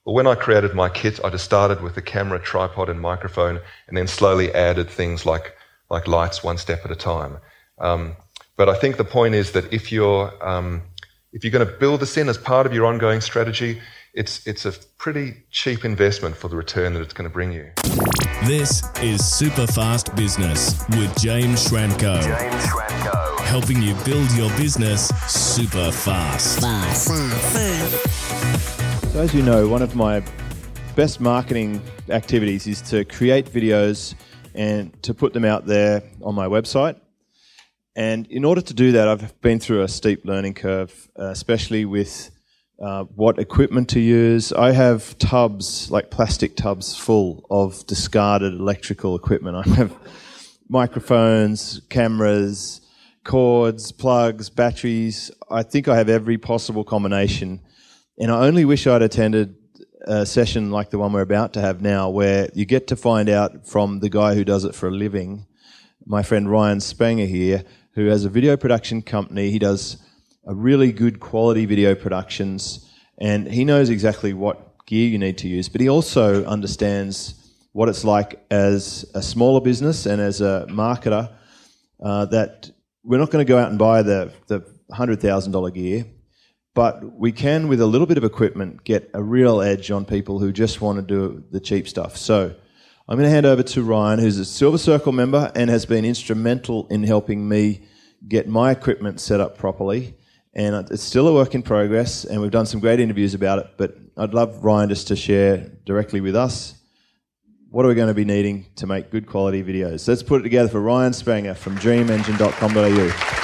Well, when I created my kit, I just started with the camera, tripod, and microphone, and then slowly added things like lights one step at a time. But I think the point is that if you're going to build this in as part of your ongoing strategy, it's a pretty cheap investment for the return that it's going to bring you. This is Super Fast Business with James Schramko. Helping you build your business super fast. So as you know, one of my best marketing activities is to create videos and to put them out there on my website. And in order to do that, I've been through a steep learning curve, especially with what equipment to use. I have tubs, like plastic tubs, full of discarded electrical equipment. I have microphones, cameras, cords, plugs, batteries. I think I have every possible combination. And I only wish I'd attended a session like the one we're about to have now, where you get to find out from the guy who does it for a living, my friend Ryan Spanger here, who has a video production company. He does a really good quality video productions, and he knows exactly what gear you need to use, but he also understands what it's like as a smaller business and as a marketer, that we're not going to go out and buy the $100,000 gear, but we can, with a little bit of equipment, get a real edge on people who just want to do the cheap stuff. So I'm going to hand over to Ryan, who's a Silver Circle member and has been instrumental in helping me get my equipment set up properly. And it's still a work in progress, and we've done some great interviews about it, but I'd love Ryan just to share directly with us what are we going to be needing to make good quality videos. So let's put it together for Ryan Spanger from dreamengine.com.au.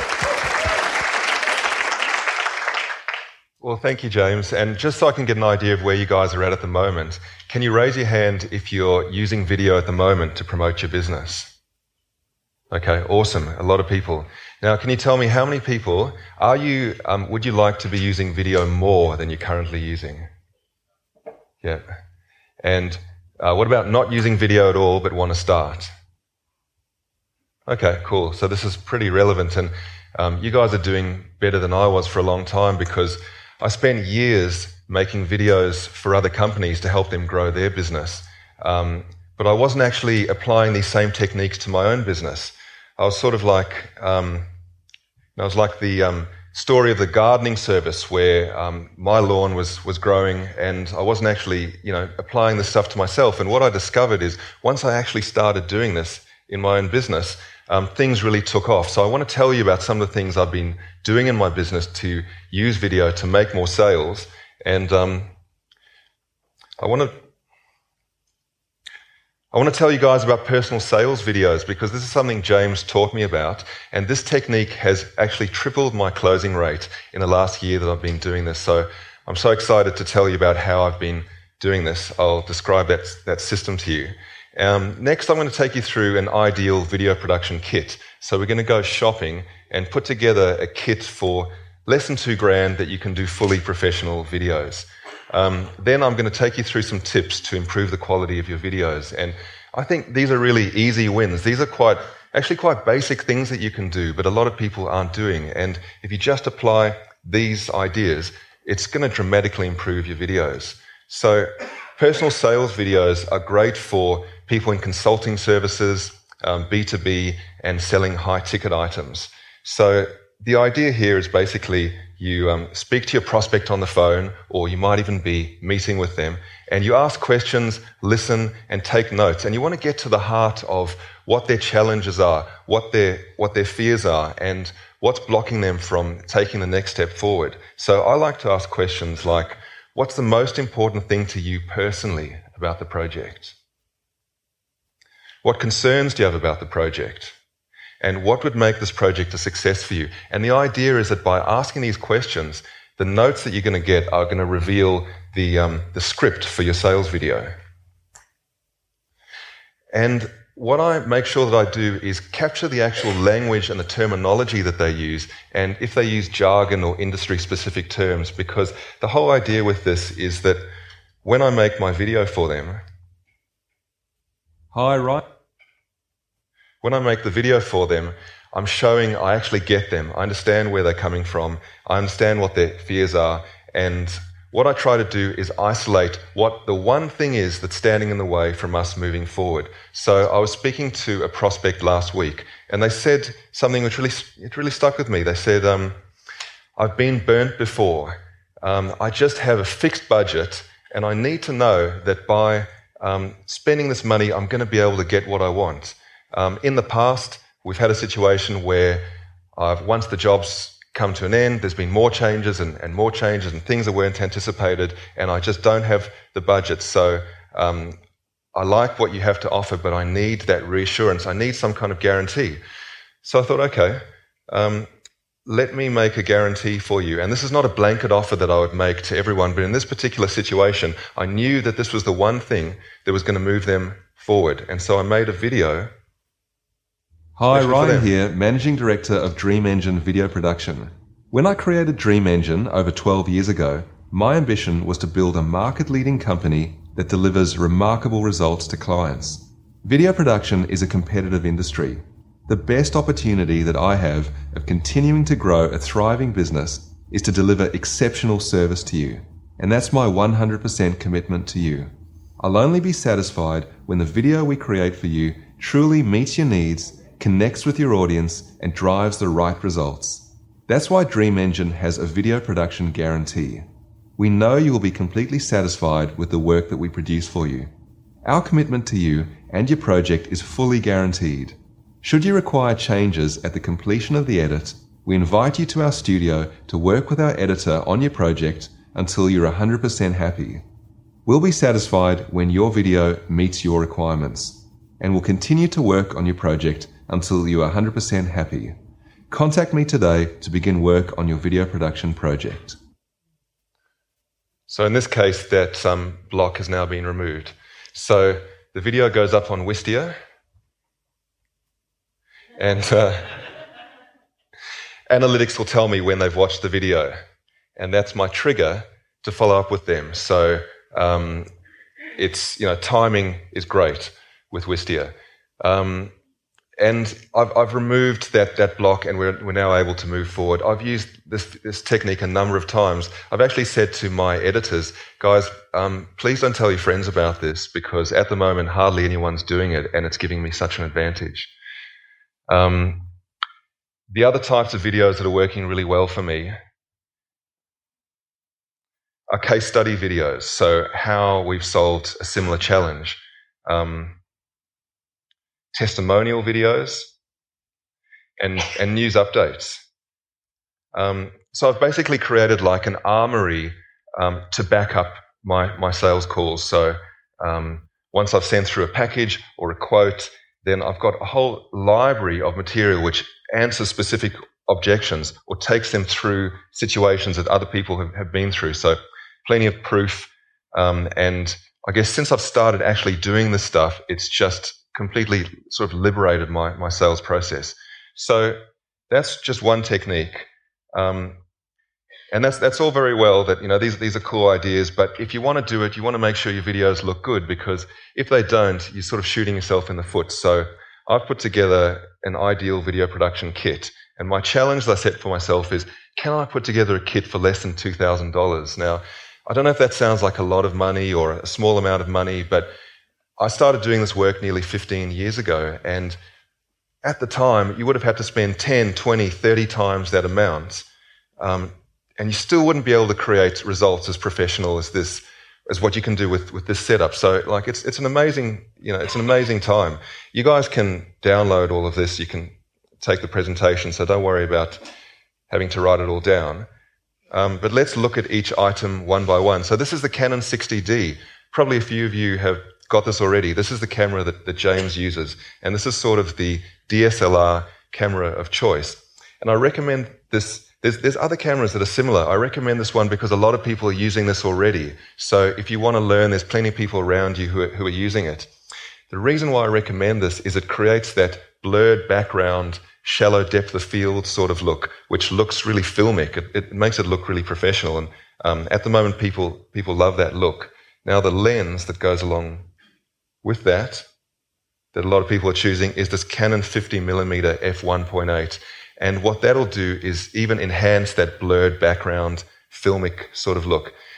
Well, thank you, James. And just so I can get an idea of where you guys are at the moment, can you raise your hand if you're using video at the moment to promote your business? Okay, awesome. A lot of people. Now, can you tell me how many people would you like to be using video more than you're currently using? Yeah. And what about not using video at all but want to start? Okay, cool. So this is pretty relevant, and you guys are doing better than I was for a long time, because I spent years making videos for other companies to help them grow their business. But I wasn't actually applying these same techniques to my own business. I was sort of like, the story of the gardening service, where my lawn was growing, and I wasn't actually, applying this stuff to myself. And what I discovered is, once I actually started doing this in my own business, things really took off. So I want to tell you about some of the things I've been doing in my business to use video to make more sales. And I want to tell you guys about personal sales videos, because this is something James taught me about, and this technique has actually tripled my closing rate in the last year that I've been doing this. So I'm so excited to tell you about how I've been doing this. I'll describe that system to you. Next, I'm going to take you through an ideal video production kit. So we're going to go shopping and put together a kit for less than $2,000 that you can do fully professional videos. Then I'm going to take you through some tips to improve the quality of your videos. And I think these are really easy wins. These are quite basic things that you can do, but a lot of people aren't doing. And if you just apply these ideas, it's going to dramatically improve your videos. So personal sales videos are great for people in consulting services, B2B, and selling high-ticket items. So the idea here is basically you speak to your prospect on the phone, or you might even be meeting with them, and you ask questions, listen, and take notes. And you want to get to the heart of what their challenges are, what their fears are, and what's blocking them from taking the next step forward. So I like to ask questions like, what's the most important thing to you personally about the project? What concerns do you have about the project? And what would make this project a success for you? And the idea is that by asking these questions, the notes that you're going to get are going to reveal the script for your sales video. And what I make sure that I do is capture the actual language and the terminology that they use, and if they use jargon or industry-specific terms, because the whole idea with this is that when I make my video for them, when I make the video for them, I'm showing I actually get them. I understand where they're coming from. I understand what their fears are. And what I try to do is isolate what the one thing is that's standing in the way from us moving forward. So I was speaking to a prospect last week, and they said something which really stuck with me. They said, I've been burnt before. I just have a fixed budget, and I need to know that by spending this money, I'm going to be able to get what I want. In the past, we've had a situation where once the job's come to an end, there's been more changes and more changes and things that weren't anticipated, and I just don't have the budget. So I like what you have to offer, but I need that reassurance. I need some kind of guarantee. So I thought, okay, let me make a guarantee for you. And this is not a blanket offer that I would make to everyone, but in this particular situation, I knew that this was the one thing that was going to move them forward. And so I made a video. Hi, Ryan here, Managing Director of Dream Engine Video Production. When I created Dream Engine over 12 years ago, my ambition was to build a market-leading company that delivers remarkable results to clients. Video production is a competitive industry. The best opportunity that I have of continuing to grow a thriving business is to deliver exceptional service to you. And that's my 100% commitment to you. I'll only be satisfied when the video we create for you truly meets your needs, connects with your audience, and drives the right results. That's why Dream Engine has a video production guarantee. We know you will be completely satisfied with the work that we produce for you. Our commitment to you and your project is fully guaranteed. Should you require changes at the completion of the edit, we invite you to our studio to work with our editor on your project until you're 100% happy. We'll be satisfied when your video meets your requirements, and we'll continue to work on your project until you are 100% happy. Contact me today to begin work on your video production project. So in this case, that block has now been removed. So the video goes up on Wistia, and analytics will tell me when they've watched the video, and that's my trigger to follow up with them. So it's, timing is great with Wistia. And I've removed that block, and we're now able to move forward. I've used this technique a number of times. I've actually said to my editors, guys, please don't tell your friends about this, because at the moment hardly anyone's doing it, and it's giving me such an advantage. The other types of videos that are working really well for me are case study videos, so how we've solved a similar challenge. Testimonial videos, and news updates. So I've basically created like an armory to back up my sales calls. So once I've sent through a package or a quote, then I've got a whole library of material which answers specific objections or takes them through situations that other people have been through. So plenty of proof. And I guess since I've started actually doing this stuff, it's just completely sort of liberated my sales process. So that's just one technique. And that's all very well that, these are cool ideas, but if you want to do it, you want to make sure your videos look good, because if they don't, you're sort of shooting yourself in the foot. So I've put together an ideal video production kit, and my challenge that I set for myself is, can I put together a kit for less than $2,000? Now, I don't know if that sounds like a lot of money or a small amount of money, but I started doing this work nearly 15 years ago, and at the time, you would have had to spend 10, 20, 30 times that amount, and you still wouldn't be able to create results as professional as what you can do with this setup. So, it's an amazing, it's an amazing time. You guys can download all of this. You can take the presentation, so don't worry about having to write it all down. But let's look at each item one by one. So this is the Canon 60D. Probably a few of you have got this already. This is the camera that James uses, and this is sort of the DSLR camera of choice. And I recommend this. There's other cameras that are similar. I recommend this one because a lot of people are using this already. So if you want to learn, there's plenty of people around you who are using it. The reason why I recommend this is it creates that blurred background, shallow depth of field sort of look, which looks really filmic. It makes it look really professional. And at the moment, people love that look. Now, the lens that goes along with that a lot of people are choosing is this Canon 50mm f1.8. And what that'll do is even enhance that blurred background, filmic sort of look.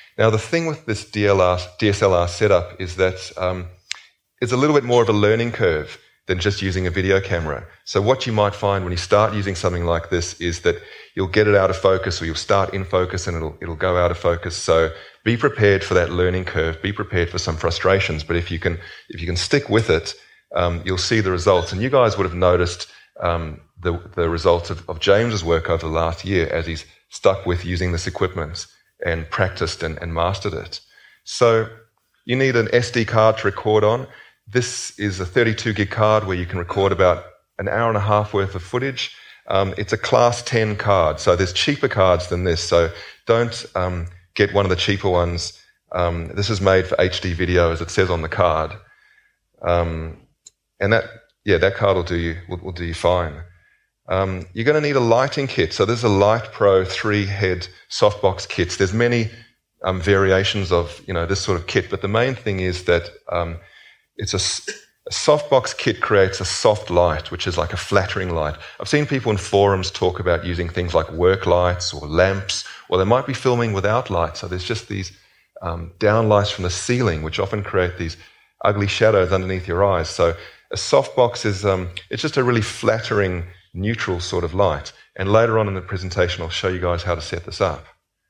Now, the thing with this DSLR setup is that it's a little bit more of a learning curve than just using a video camera. So what you might find when you start using something like this is that you'll get it out of focus, or you'll start in focus and it'll go out of focus. So be prepared for that learning curve. Be prepared for some frustrations. But if you can stick with it, you'll see the results. And you guys would have noticed the results of James's work over the last year as he's stuck with using this equipment and practiced and mastered it. So you need an SD card to record on. This is a 32 gig card where you can record about an hour and a half worth of footage. It's a class 10 card, so there's cheaper cards than this. So don't get one of the cheaper ones. This is made for HD video, as it says on the card. And that card will do you fine. You're going to need a lighting kit. So this is a Light Pro 3-head softbox kits. There's many variations of this sort of kit, but the main thing is that it's a softbox kit creates a soft light, which is like a flattering light. I've seen people in forums talk about using things like work lights or lamps, or they might be filming without light. So there's just these down lights from the ceiling, which often create these ugly shadows underneath your eyes. So a softbox is it's just a really flattering, neutral sort of light. And later on in the presentation, I'll show you guys how to set this up.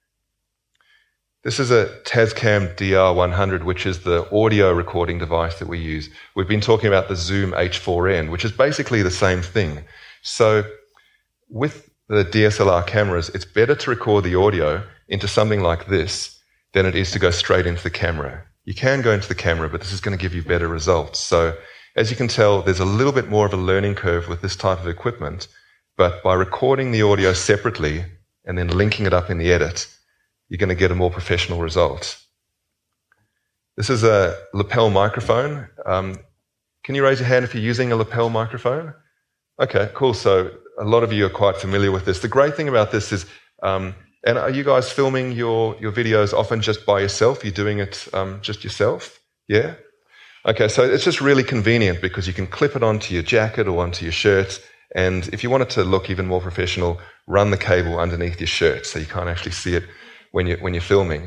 This is a Tascam DR100, which is the audio recording device that we use. We've been talking about the Zoom H4n, which is basically the same thing. So with the DSLR cameras, it's better to record the audio into something like this than it is to go straight into the camera. You can go into the camera, but this is going to give you better results. So as you can tell, there's a little bit more of a learning curve with this type of equipment, but by recording the audio separately and then linking it up in the edit, you're going to get a more professional result. This is a lapel microphone. Can you raise your hand if you're using a lapel microphone? Okay, cool. So a lot of you are quite familiar with this. The great thing about this is, and are you guys filming your videos often just by yourself? You're doing it just yourself? Yeah? Okay, so it's just really convenient because you can clip it onto your jacket or onto your shirt, and if you want it to look even more professional, run the cable underneath your shirt so you can't actually see it when you're filming.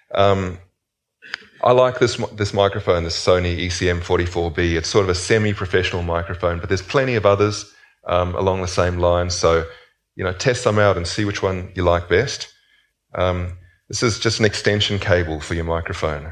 I like this microphone, this Sony ECM44B. It's sort of a semi-professional microphone, but there's plenty of others along the same line. So, test some out and see which one you like best. This is just an extension cable for your microphone.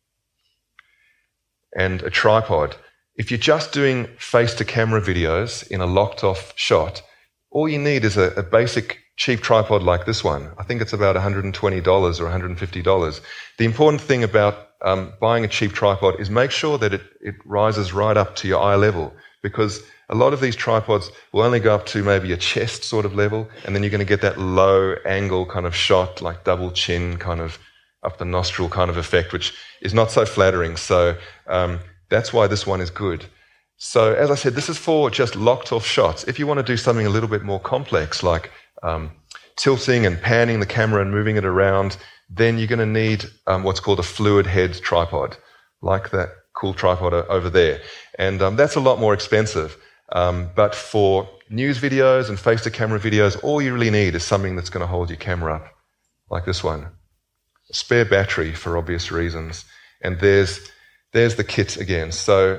And a tripod. If you're just doing face-to-camera videos in a locked-off shot, all you need is a basic cheap tripod like this one. I think it's about $120 or $150. The important thing about buying a cheap tripod is make sure that it rises right up to your eye level, because a lot of these tripods will only go up to maybe a chest sort of level, and then you're going to get that low angle kind of shot, like double chin kind of up the nostril kind of effect, which is not so flattering. So that's why this one is good. So as I said, this is for just locked off shots. If you want to do something a little bit more complex, like tilting and panning the camera and moving it around, then you're going to need what's called a fluid head tripod, like that cool tripod over there. And that's a lot more expensive. But for news videos and face-to-camera videos, all you really need is something that's going to hold your camera up, like this one. A spare battery for obvious reasons. And there's the kit again. So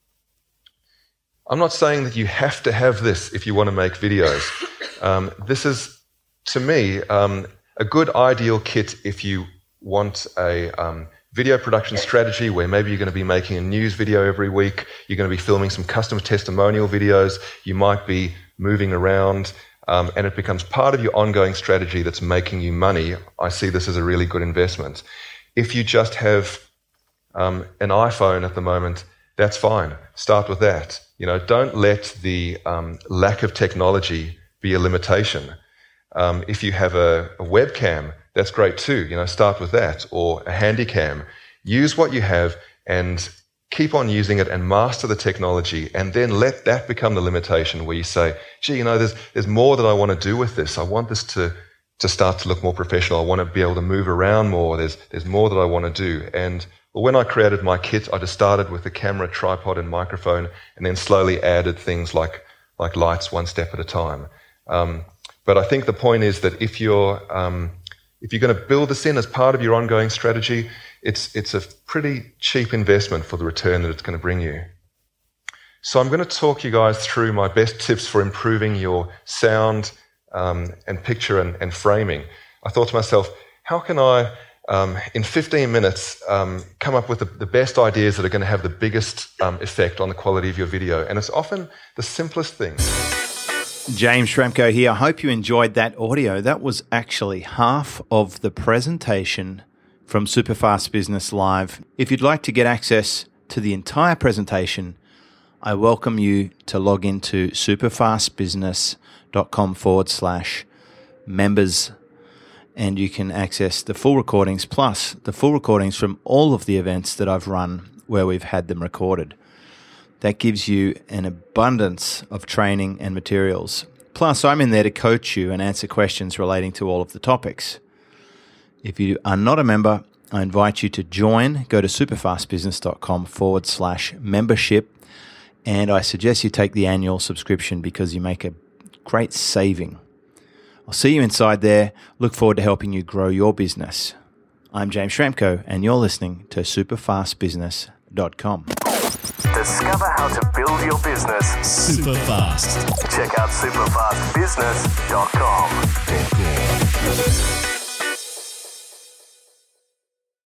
I'm not saying that you have to have this if you want to make videos. This is, to me, a good ideal kit if you want a video production strategy where maybe you're going to be making a news video every week, you're going to be filming some customer testimonial videos, you might be moving around, and it becomes part of your ongoing strategy that's making you money. I see this as a really good investment. If you just have an iPhone at the moment, that's fine. Start with that. Don't let the lack of technology be a limitation. If you have a webcam, that's great too. Start with that, or a handycam. Use what you have and keep on using it and master the technology, and then let that become the limitation where you say, gee, there's more that I want to do with this. I want this to start to look more professional. I want to be able to move around more. There's more that I want to do. And when I created my kit, I just started with the camera, tripod, and microphone, and then slowly added things like lights one step at a time. But I think the point is that if you're if you're going to build this in as part of your ongoing strategy, it's a pretty cheap investment for the return that it's going to bring you. So I'm going to talk you guys through my best tips for improving your sound and picture and framing. I thought to myself, how can I, in 15 minutes, come up with the best ideas that are going to have the biggest effect on the quality of your video? And it's often the simplest things. James Schramko here. I hope you enjoyed that audio. That was actually half of the presentation from Superfast Business Live. If you'd like to get access to the entire presentation, I welcome you to log into superfastbusiness.com/members, and you can access the full recordings plus the full recordings from all of the events that I've run where we've had them recorded. That gives you an abundance of training and materials. Plus, I'm in there to coach you and answer questions relating to all of the topics. If you are not a member, I invite you to join. Go to superfastbusiness.com/membership. And I suggest you take the annual subscription because you make a great saving. I'll see you inside there. Look forward to helping you grow your business. I'm James Schramko, and you're listening to superfastbusiness.com. Discover how to build your business super fast. Check out superfastbusiness.com.